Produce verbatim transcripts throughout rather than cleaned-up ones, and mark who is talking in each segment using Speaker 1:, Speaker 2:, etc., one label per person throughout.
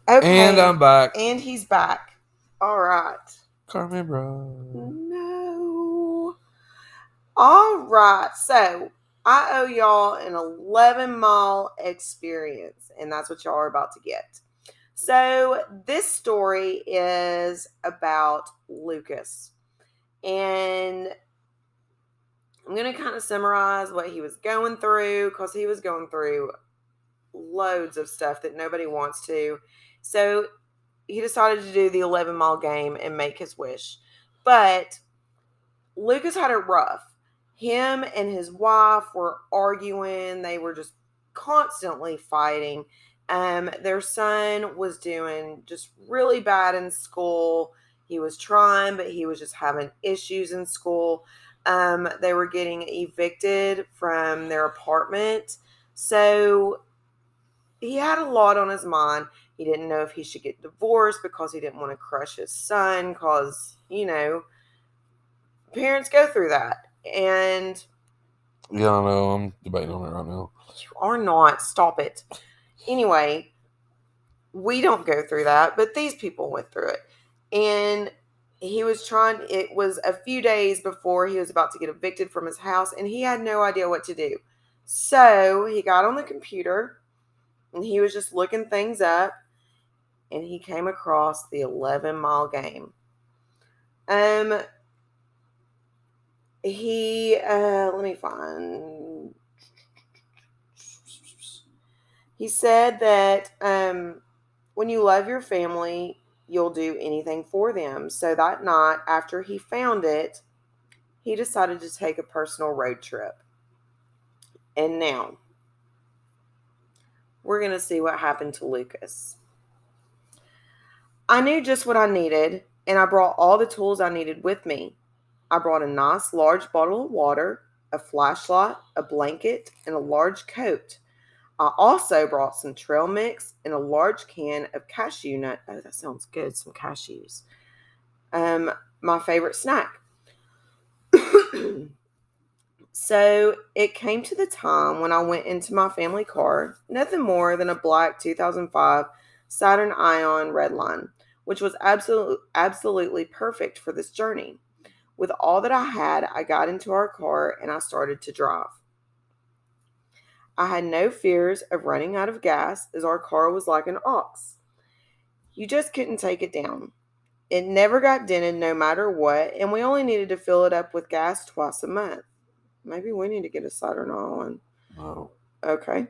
Speaker 1: Okay.
Speaker 2: And I'm back.
Speaker 1: And he's back. All right.
Speaker 2: Carmen Bro.
Speaker 1: No. All right. So I owe y'all an eleven mile experience, and that's what y'all are about to get. So this story is about Lucas. And I'm going to kind of summarize what he was going through because he was going through loads of stuff that nobody wants to. So he decided to do the eleven mile game and make his wish. But Lucas had it rough. Him and his wife were arguing. They were just constantly fighting. Um, their son was doing just really bad in school. He was trying, but he was just having issues in school. Um, they were getting evicted from their apartment. So he had a lot on his mind. He didn't know if he should get divorced because he didn't want to crush his son because, you know, parents go through that. And
Speaker 2: yeah, I know. I'm debating on it right now.
Speaker 1: You are not. Stop it. Anyway, we don't go through that, but these people went through it. And he was trying, it was a few days before he was about to get evicted from his house, and he had no idea what to do. So he got on the computer and he was just looking things up, and he came across the eleven mile game. Um, he, uh, let me find, he said that, um, when you love your family, you'll do anything for them. So that night, after he found it, he decided to take a personal road trip. And now, we're going to see what happened to Lucas. I knew just what I needed, and I brought all the tools I needed with me. I brought a nice large bottle of water, a flashlight, a blanket, and a large coat. I also brought some trail mix and a large can of cashew nut. Oh, that sounds good. Some cashews. Um, my favorite snack. So it came to the time when I went into my family car, nothing more than a black two thousand five Saturn Ion Redline, which was absolutely, absolutely perfect for this journey. With all that I had, I got into our car and I started to drive. I had no fears of running out of gas as our car was like an ox. You just couldn't take it down. It never got dented no matter what, and we only needed to fill it up with gas twice a month. Maybe we need to get a Saturn on.
Speaker 2: Oh.
Speaker 1: Okay.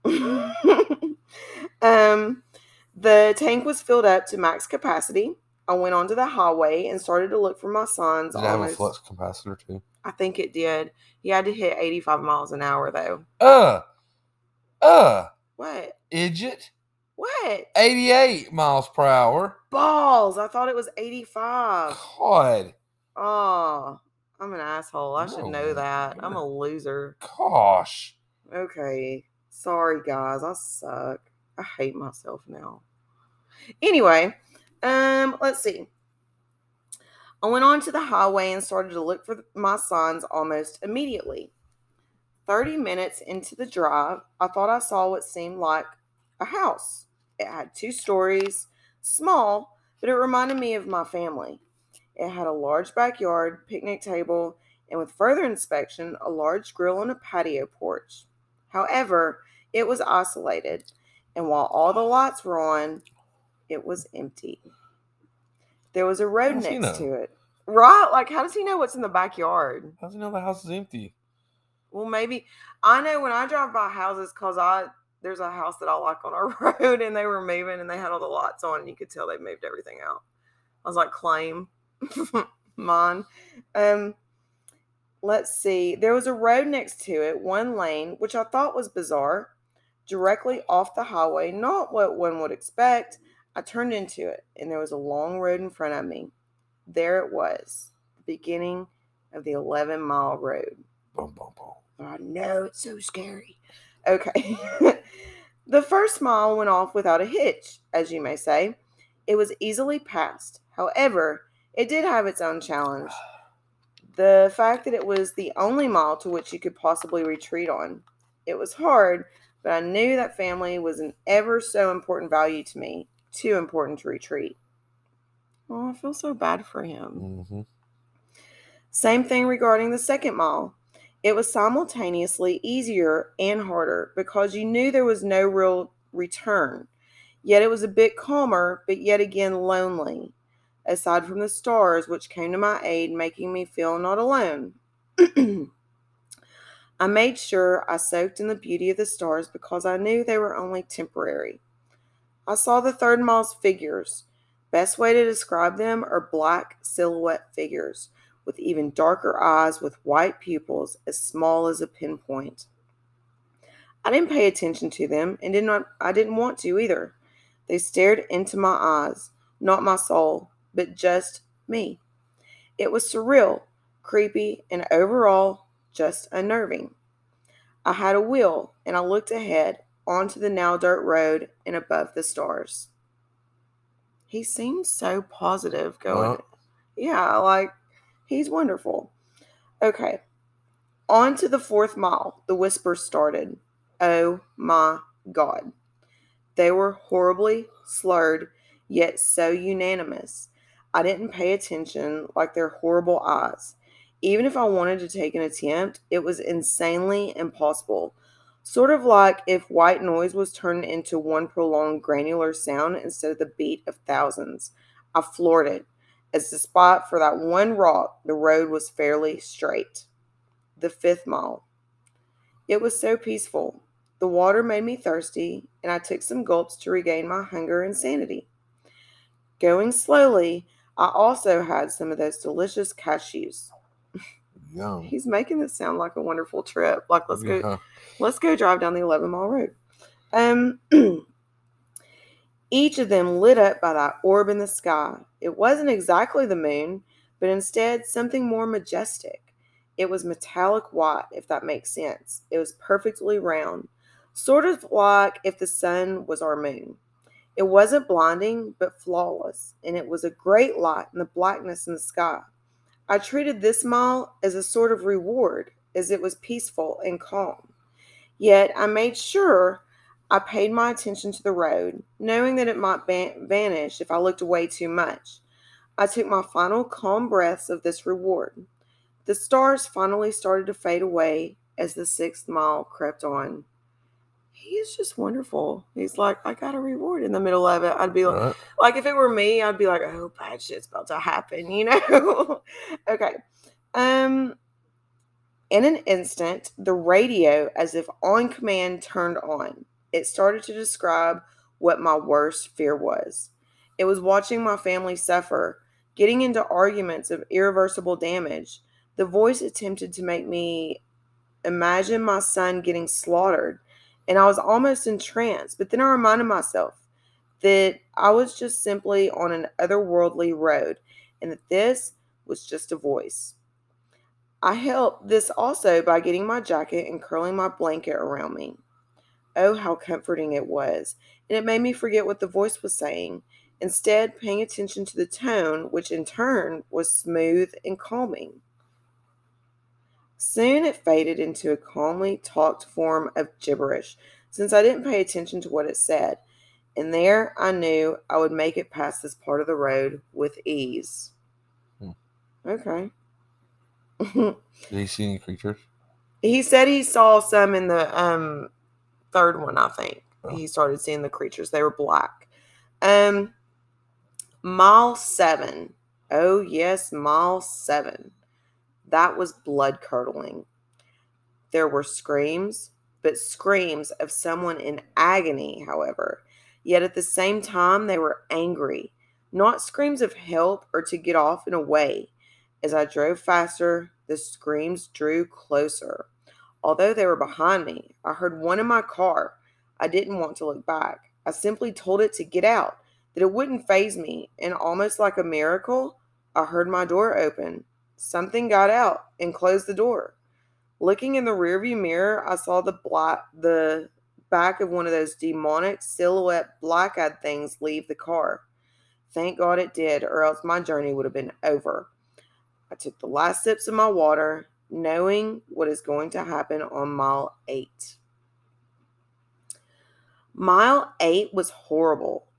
Speaker 1: um, the tank was filled up to max capacity. I went onto the highway and started to look for my sons.
Speaker 2: Did it have a flux capacitor too?
Speaker 1: I think it did. He had to hit eighty-five miles an hour though.
Speaker 2: Uh. Uh.
Speaker 1: What?
Speaker 2: Idiot.
Speaker 1: What?
Speaker 2: eighty-eight miles per hour.
Speaker 1: Balls. I thought it was eighty-five.
Speaker 2: God.
Speaker 1: Oh, I'm an asshole. I should know that. I'm a loser.
Speaker 2: Gosh.
Speaker 1: Okay. Sorry, guys. I suck. I hate myself now. Anyway, um, let's see. I went onto the highway and started to look for my sons almost immediately. Thirty minutes into the drive, I thought I saw what seemed like a house. It had two stories, small, but it reminded me of my family. It had a large backyard, picnic table, and with further inspection, a large grill and a patio porch. However, it was isolated, and while all the lights were on, it was empty. There was a road next to it. Right? Like, how does he know what's in the backyard?
Speaker 2: How does he know the house is empty?
Speaker 1: Well, maybe. I know when I drive by houses, because I there's a house that I like on our road, and they were moving, and they had all the lights on, and you could tell they moved everything out. I was like, claim. Mine. Um, let's see. There was a road next to it, one lane, which I thought was bizarre, directly off the highway, not what one would expect. I turned into it, and there was a long road in front of me. There it was, the beginning of the eleven mile road.
Speaker 2: Boom, boom, boom.
Speaker 1: I know, it's so scary. Okay. The first mile went off without a hitch, as you may say. It was easily passed. However, it did have its own challenge. The fact that it was the only mile to which you could possibly retreat on. It was hard, but I knew that family was an ever so important value to me. too important to retreat. Oh, I feel so bad for him.
Speaker 2: Mm-hmm.
Speaker 1: Same thing regarding the second mile. It was simultaneously easier and harder because you knew there was no real return. Yet it was a bit calmer, but yet again lonely, aside from the stars which came to my aid, making me feel not alone. I made sure I soaked in the beauty of the stars because I knew they were only temporary. I saw the third mile's figures. Best way to describe them are black silhouette figures with even darker eyes with white pupils as small as a pinpoint. I didn't pay attention to them and did not I didn't want to either. They stared into my eyes, not my soul, but just me. It was surreal, creepy, and overall just unnerving. I had a wheel and I looked ahead onto the now dirt road and above the stars. He seems so positive going.
Speaker 2: Uh,
Speaker 1: Yeah, like he's wonderful. Okay, on to the fourth mile. The whispers started. Oh my God. They were horribly slurred, yet so unanimous. I didn't pay attention like their horrible eyes. Even if I wanted to take an attempt, it was insanely impossible. Sort of like if white noise was turned into one prolonged granular sound instead of the beat of thousands. I floored it, as despite for that one rock, the road was fairly straight. The fifth mile. It was so peaceful. The water made me thirsty, and I took some gulps to regain my hunger and sanity. Going slowly, I also had some of those delicious cashews.
Speaker 2: yum.
Speaker 1: He's making this sound like a wonderful trip. Like let's go,
Speaker 2: Yeah.
Speaker 1: let's go drive down the eleven mile road. Um, each of them lit up by that orb in the sky. It wasn't exactly the moon, but instead something more majestic. It was metallic white, if that makes sense. It was perfectly round, sort of like if the sun was our moon. It wasn't blinding, but flawless, and it was a great light in the blackness in the sky. I treated this mile as a sort of reward, as it was peaceful and calm. Yet I made sure I paid my attention to the road, knowing that it might ban- vanish if I looked away too much. I took my final calm breaths of this reward. The stars finally started to fade away as the sixth mile crept on. He is just wonderful. He's like, I got a reward in the middle of it. I'd be like,
Speaker 2: Right.
Speaker 1: like if it were me, I'd be like, oh, bad shit's about to happen, you know? Okay. Um, in an instant, the radio, as if on command, turned on. It started to describe what my worst fear was. It was watching my family suffer, getting into arguments of irreversible damage. The voice attempted to make me imagine my son getting slaughtered, and I was almost entranced. But then I reminded myself that I was just simply on an otherworldly road, and that this was just a voice. I helped this also by getting my jacket and curling my blanket around me. Oh, how comforting it was, and it made me forget what the voice was saying, instead paying attention to the tone, which in turn was smooth and calming. Soon it faded into a calmly talked form of gibberish, since I didn't pay attention to what it said, and there I knew I would make it past this part of the road with ease.
Speaker 2: Hmm.
Speaker 1: Okay.
Speaker 2: Did he see any creatures?
Speaker 1: He said he saw some in the um third one, I think.
Speaker 2: Oh.
Speaker 1: He started seeing the creatures. They were black. Um mile seven. Oh yes, mile seven. That was blood curdling. There were screams, but screams of someone in agony, however. Yet at the same time, they were angry. Not screams of help or to get off and away. As I drove faster, the screams drew closer. Although they were behind me, I heard one in my car. I didn't want to look back. I simply told it to get out, that it wouldn't faze me, and almost like a miracle, I heard my door open. Something got out and closed the door. Looking in the rearview mirror, I saw the black, the back of one of those demonic silhouette black-eyed things leave the car. Thank God it did, or else my journey would have been over. I took the last sips of my water, knowing what is going to happen on mile eight. Mile eight was horrible.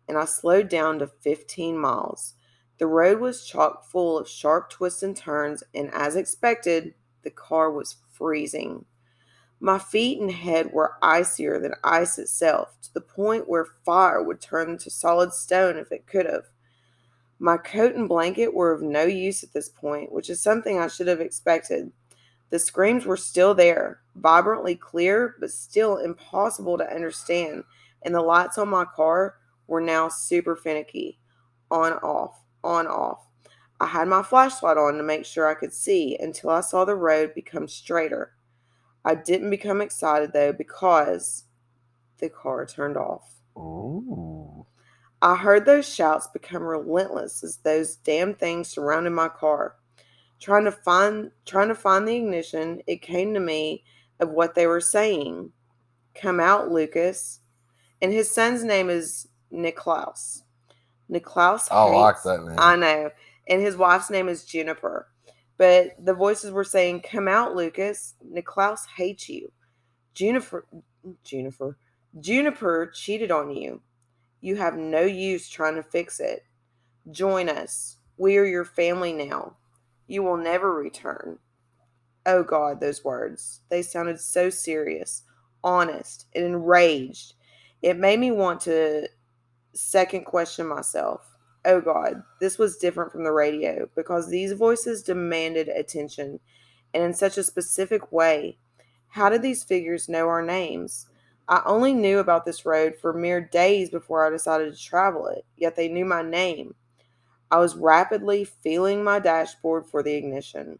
Speaker 1: and I slowed down to fifteen miles. The road was chock full of sharp twists and turns, and as expected, the car was freezing. My feet and head were icier than ice itself, to the point where fire would turn to solid stone if it could have. My coat and blanket were of no use at this point, which is something I should have expected. The screams were still there, vibrantly clear, but still impossible to understand, and the lights on my car were now super finicky. On, off, on, off. I had my flashlight on to make sure I could see until I saw the road become straighter. I didn't become excited, though, because the car turned off.
Speaker 2: Ooh.
Speaker 1: I heard those shouts become relentless as those damn things surrounded my car. Trying to find trying to find the ignition, it came to me of what they were saying. Come out, Lucas. And his son's name is Niklaus. Niklaus
Speaker 2: I like
Speaker 1: hates,
Speaker 2: that name.
Speaker 1: I know. And his wife's name is Juniper. But the voices were saying, come out, Lucas. Niklaus hates you. Juniper, Juniper, Juniper cheated on you. You have no use trying to fix it. Join us. We are your family now. You will never return. Oh God, those words. They sounded so serious, honest, and enraged. It made me want to second question myself. Oh God, this was different from the radio because these voices demanded attention, and in such a specific way. How did these figures know our names? I only knew about this road for mere days before I decided to travel it, yet they knew my name. I was rapidly feeling my dashboard for the ignition.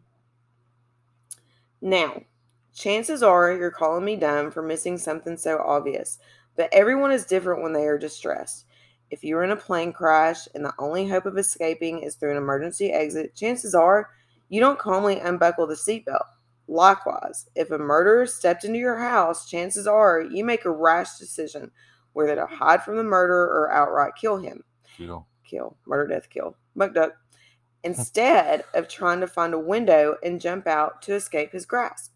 Speaker 1: Now, chances are you're calling me dumb for missing something so obvious, but everyone is different when they are distressed. If you're in a plane crash and the only hope of escaping is through an emergency exit, chances are you don't calmly unbuckle the seatbelt. Likewise, if a murderer stepped into your house, chances are you make a rash decision whether to hide from the murderer or outright kill him.
Speaker 2: Kill.
Speaker 1: Kill. Murder, death, kill. Muckduck. Instead of trying to find a window and jump out to escape his grasp.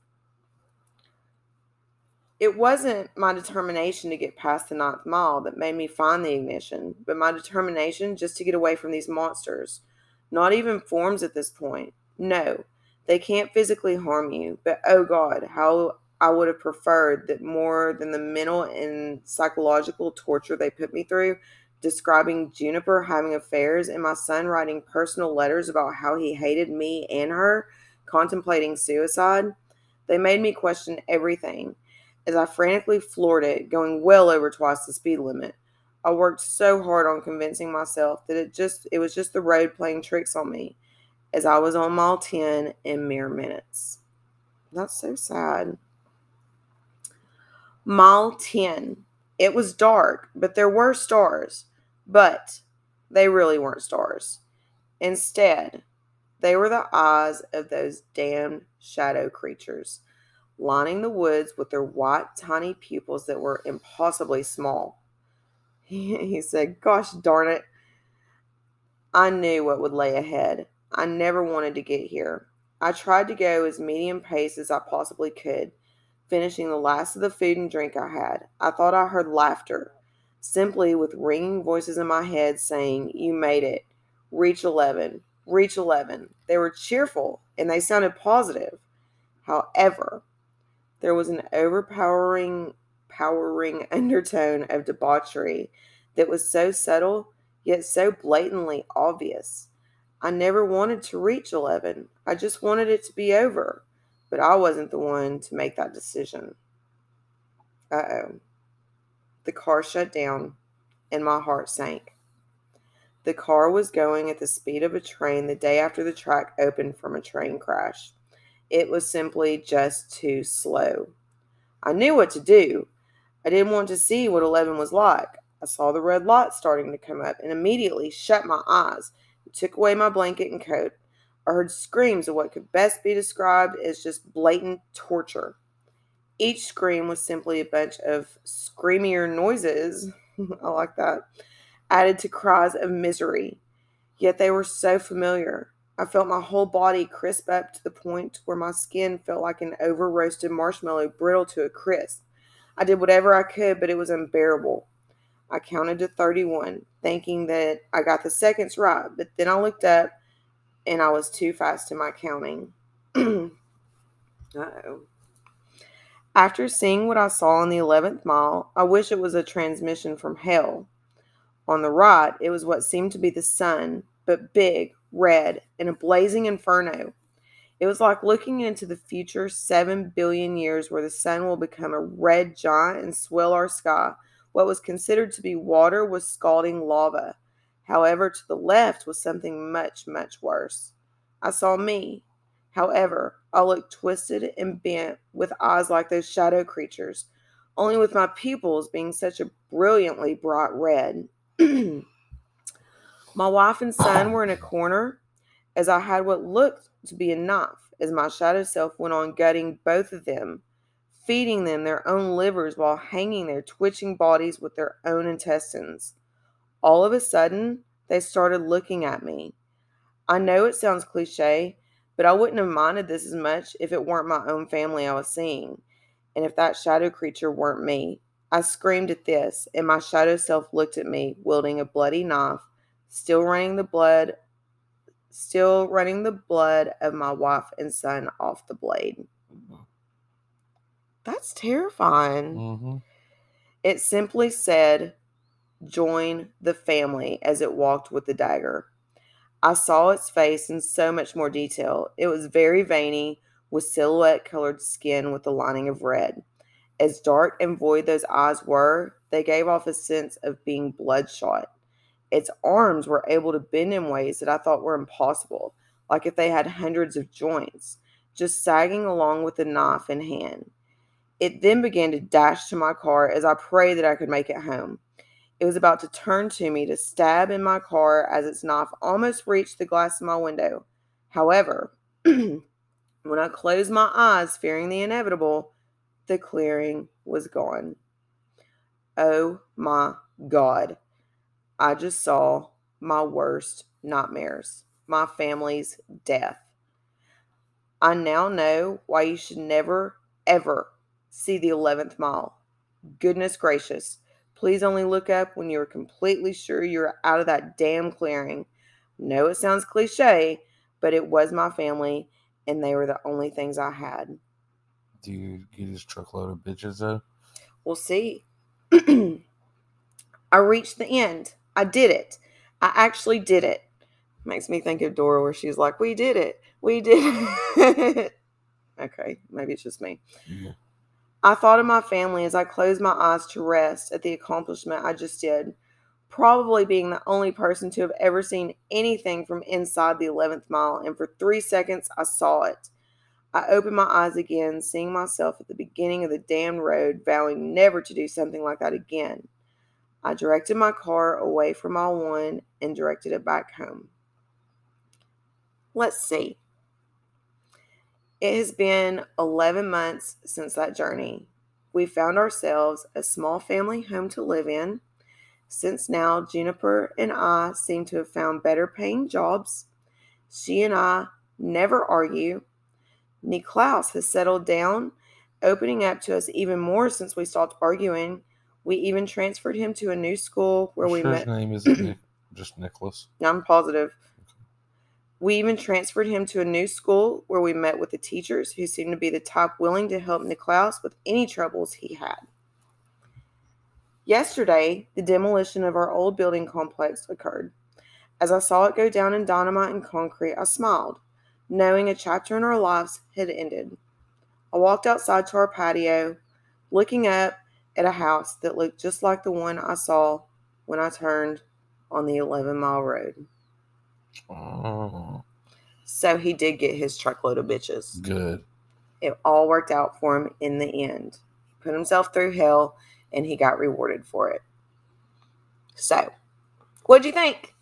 Speaker 1: It wasn't my determination to get past the ninth mile that made me find the ignition, but my determination just to get away from these monsters. Not even forms at this point. No, they can't physically harm you, but oh God, how I would have preferred that more than the mental and psychological torture they put me through, describing Juniper having affairs and my son writing personal letters about how he hated me and her, contemplating suicide. They made me question everything. As I frantically floored it, going well over twice the speed limit. I worked so hard on convincing myself that it just it was just the road playing tricks on me, as I was on mile ten in mere minutes. That's so sad. Mile ten. It was dark, but there were stars. But they really weren't stars. Instead, they were the eyes of those damned shadow creatures, lining the woods with their white, tiny pupils that were impossibly small. He, he said, gosh darn it. I knew what would lay ahead. I never wanted to get here. I tried to go as medium pace as I possibly could, finishing the last of the food and drink I had. I thought I heard laughter, simply with ringing voices in my head saying, you made it. Reach eleven. Reach eleven. They were cheerful, and they sounded positive. However, there was an overpowering powering undertone of debauchery that was so subtle, yet so blatantly obvious. I never wanted to reach eleven. I just wanted it to be over. But I wasn't the one to make that decision. Uh-oh. The car shut down, and my heart sank. The car was going at the speed of a train the day after the track opened from a train crash. It was simply just too slow. I knew what to do. I didn't want to see what eleven was like. I saw the red light starting to come up and immediately shut my eyes and took away my blanket and coat. I heard screams of what could best be described as just blatant torture. Each scream was simply a bunch of screamier noises, I like that, added to cries of misery. Yet they were so familiar. I felt my whole body crisp up to the point where my skin felt like an over-roasted marshmallow brittle to a crisp. I did whatever I could, but it was unbearable. I counted to thirty-one, thinking that I got the seconds right, but then I looked up and I was too fast in my counting. Uh-oh. After seeing what I saw on the eleventh mile, I wish it was a transmission from hell. On the right, it was what seemed to be the sun, but big, red, in a blazing inferno. It was like looking into the future seven billion years where the sun will become a red giant and swell our sky. What was considered to be water was scalding lava. However, to the left was something much, much worse. I saw me. However, I looked twisted and bent with eyes like those shadow creatures, only with my pupils being such a brilliantly bright red. My wife and son were in a corner as I had what looked to be a knife, as my shadow self went on gutting both of them, feeding them their own livers while hanging their twitching bodies with their own intestines. All of a sudden, they started looking at me. I know it sounds cliche, but I wouldn't have minded this as much if it weren't my own family I was seeing, and if that shadow creature weren't me. I screamed at this, and my shadow self looked at me, wielding a bloody knife, still running the blood, still running the blood of my wife and son off the blade. That's terrifying.
Speaker 2: Mm-hmm.
Speaker 1: It simply said, "Join the family," as it walked with the dagger. I saw its face in so much more detail. It was very veiny, with silhouette-colored skin with a lining of red. As dark and void those eyes were, they gave off a sense of being bloodshot. Its arms were able to bend in ways that I thought were impossible, like if they had hundreds of joints, just sagging along with the knife in hand. It then began to dash to my car as I prayed that I could make it home. It was about to turn to me to stab in my car as its knife almost reached the glass of my window. However, when I closed my eyes, fearing the inevitable, the clearing was gone. Oh my God. I just saw my worst nightmares, my family's death. I now know why you should never, ever see the eleventh mile. Goodness gracious. Please only look up when you're completely sure you're out of that damn clearing. No, it sounds cliche, but it was my family, and they were the only things I had.
Speaker 2: Do you get this truckload of bitches, though?
Speaker 1: We'll see. I reached the end. I did it. I actually did it. Makes me think of Dora where she's like, we did it. We did it. Okay, maybe it's just me.
Speaker 2: Yeah.
Speaker 1: I thought of my family as I closed my eyes to rest at the accomplishment I just did, probably being the only person to have ever seen anything from inside the eleventh mile, and for three seconds I saw it. I opened my eyes again, seeing myself at the beginning of the damned road, vowing never to do something like that again. I directed my car away from mile one and directed it back home. Let's see. It has been eleven months since that journey. We found ourselves a small family home to live in. Since now, Juniper and I seem to have found better paying jobs. She and I never argue. Niklaus has settled down, opening up to us even more since we stopped arguing. We even transferred him to a new school where we
Speaker 2: Sure
Speaker 1: met.
Speaker 2: His name isn't Nick, just Nicholas.
Speaker 1: I'm positive. We even transferred him to a new school where we met with the teachers who seemed to be the type willing to help Niklaus with any troubles he had. Yesterday, the demolition of our old building complex occurred. As I saw it go down in dynamite and concrete, I smiled, knowing a chapter in our lives had ended. I walked outside to our patio, looking up at a house that looked just like the one I saw when I turned on the eleven mile road.
Speaker 2: Oh,
Speaker 1: So he did get his truckload of bitches.
Speaker 2: good.
Speaker 1: It all worked out for him in the end. He put himself through hell, and he got rewarded for it. So, what'd you think?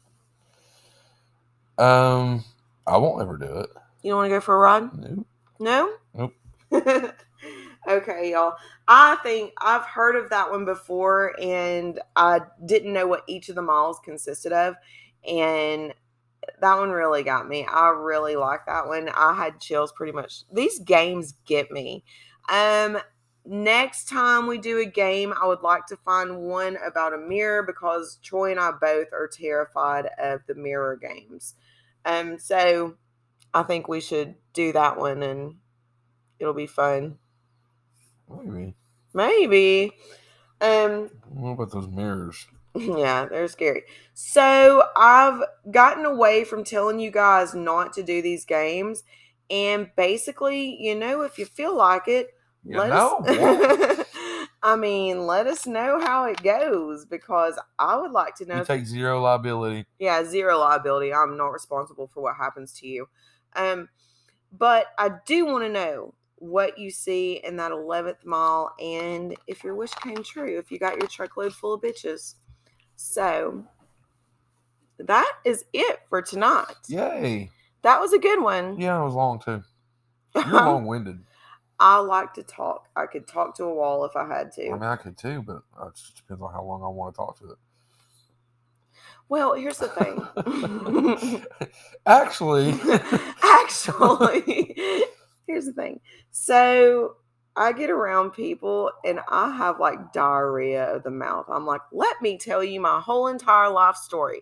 Speaker 2: Um, I won't ever do it.
Speaker 1: You don't want to go for a ride?
Speaker 2: Nope.
Speaker 1: No?
Speaker 2: Nope.
Speaker 1: Okay, y'all. I think I've heard of that one before, and I didn't know what each of the miles consisted of, and that one really got me. I really like that one. I had chills pretty much. These games get me. Um, next time we do a game, I would like to find one about a mirror because Troy and I both are terrified of the mirror games. Um, so I think we should do that one and it'll be fun.
Speaker 2: Maybe.
Speaker 1: Maybe. Um,
Speaker 2: What about those mirrors?
Speaker 1: Yeah, they're scary. So I've gotten away from telling you guys not to do these games. And basically, you know, if you feel like it,
Speaker 2: You
Speaker 1: let
Speaker 2: know
Speaker 1: us I mean, let us know how it goes because I would like to know.
Speaker 2: We
Speaker 1: if-
Speaker 2: take zero liability.
Speaker 1: yeah, zero liability. I'm not responsible for what happens to you. Um, but I do want to know what you see in that eleventh mile and if your wish came true, if you got your truckload full of bitches. So that is it for tonight.
Speaker 2: Yay.
Speaker 1: That was a good one.
Speaker 2: Yeah, it was long too. You're long-winded.
Speaker 1: I like to talk. I could talk to a wall if I had to.
Speaker 2: I mean, I could too, but it just depends on how long I want to talk to it.
Speaker 1: Well, here's the thing.
Speaker 2: Actually.
Speaker 1: Actually. Here's the thing. So I get around people and I have like diarrhea of the mouth. I'm like, let me tell you my whole entire life story.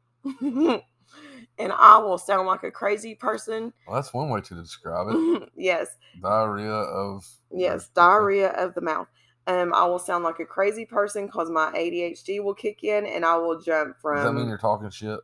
Speaker 1: And I will sound like a crazy person.
Speaker 2: Well, that's one way to describe it.
Speaker 1: Yes.
Speaker 2: Diarrhea of...
Speaker 1: Yes, diarrhea of the mouth. Um, I will sound like a crazy person because my A D H D will kick in and I will jump from...
Speaker 2: Does that mean you're talking shit?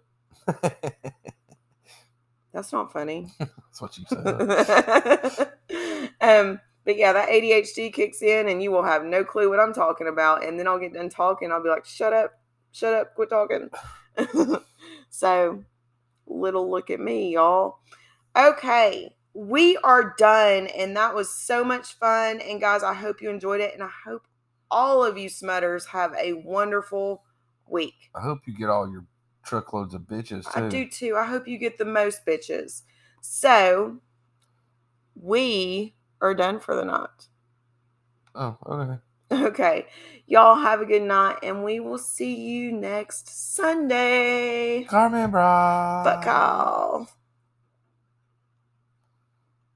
Speaker 1: That's not funny.
Speaker 2: That's what you said.
Speaker 1: um, but yeah, that A D H D kicks in and you will have no clue what I'm talking about. And then I'll get done talking. I'll be like, shut up, shut up, quit talking. So, little look at me, y'all. Okay, we are done. And that was so much fun. And guys, I hope you enjoyed it. And I hope all of you smutters have a wonderful week.
Speaker 2: I hope you get all your truckloads of bitches too.
Speaker 1: I do too. I hope you get the most bitches. So, we are done for the night.
Speaker 2: Oh, okay.
Speaker 1: Okay. Y'all have a good night, and we will see you next Sunday.
Speaker 2: Carmen Bra.
Speaker 1: Fuck all.